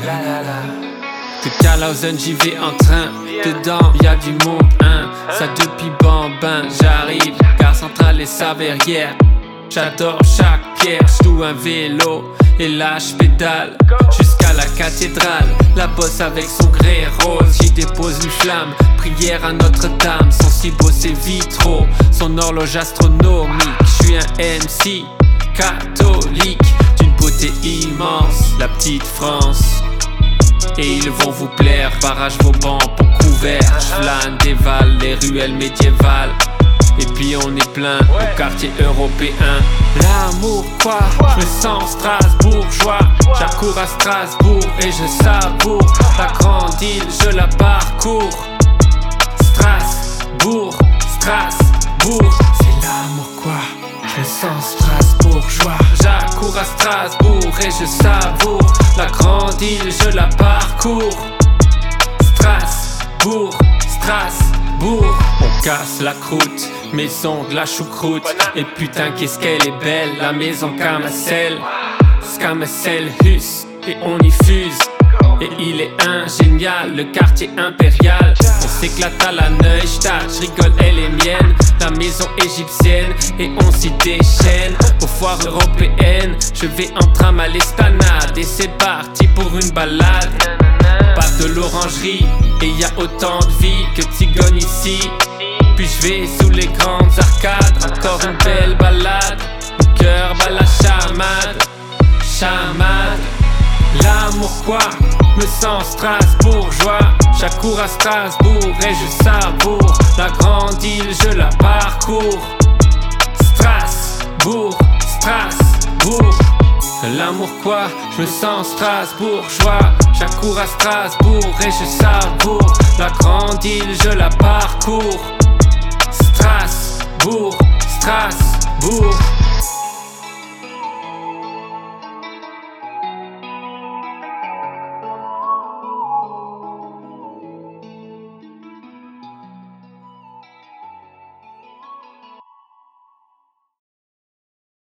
De Calhausen j'y vais en train. Dedans y'a du monde, hein. Ça depuis Bambin, j'arrive. Gare centrale et sa verrière. J'adore chaque pierre, j'loue un vélo et là j'pédale jusqu'à la cathédrale. La bosse avec son grès rose, j'y dépose une flamme. Prière à Notre-Dame, son si beau ses vitraux, son horloge astronomique. J'suis un MC catholique d'une beauté immense, la petite France. Et ils vont vous plaire, barrage vos bancs pour couvert. J'flâne, dévale les ruelles médiévales. Et puis on est plein au quartier européen. L'amour quoi, je me sens strasbourgeois. J'accours à Strasbourg et je savoure la grande île, je la parcours. Strasbourg, Strasbourg, c'est l'amour quoi, je me sens strasbourgeois. J'accours à Strasbourg et je savoure la grande île, je la parcours. Strasbourg, Strasbourg. On casse la croûte, maison de la choucroute. Et putain qu'est-ce qu'elle est belle, la maison Kamacel. Kamacel Hus, et on y fuse. Et il est ingénial, le quartier impérial. On s'éclate à la Neustadt, j'rigole elle est mienne. La maison égyptienne, et on s'y déchaîne. Aux foires européennes, je vais en tram à l'Esplanade. Et c'est parti pour une balade. Pas de l'orangerie, et y a autant de vie que Tigone ici. Puis je vais sous les grandes arcades, encore une belle balade. Mon cœur bat la chamade, chamade. L'amour quoi, me sens strasbourgeois. J'accours à Strasbourg et je savoure la grande île, je la parcours. Strasbourg, Strasbourg. L'amour quoi, je me sens strasbourgeois. J'accours à Strasbourg et je savoure la grande île, je la parcours. Strasbourg, Strasbourg.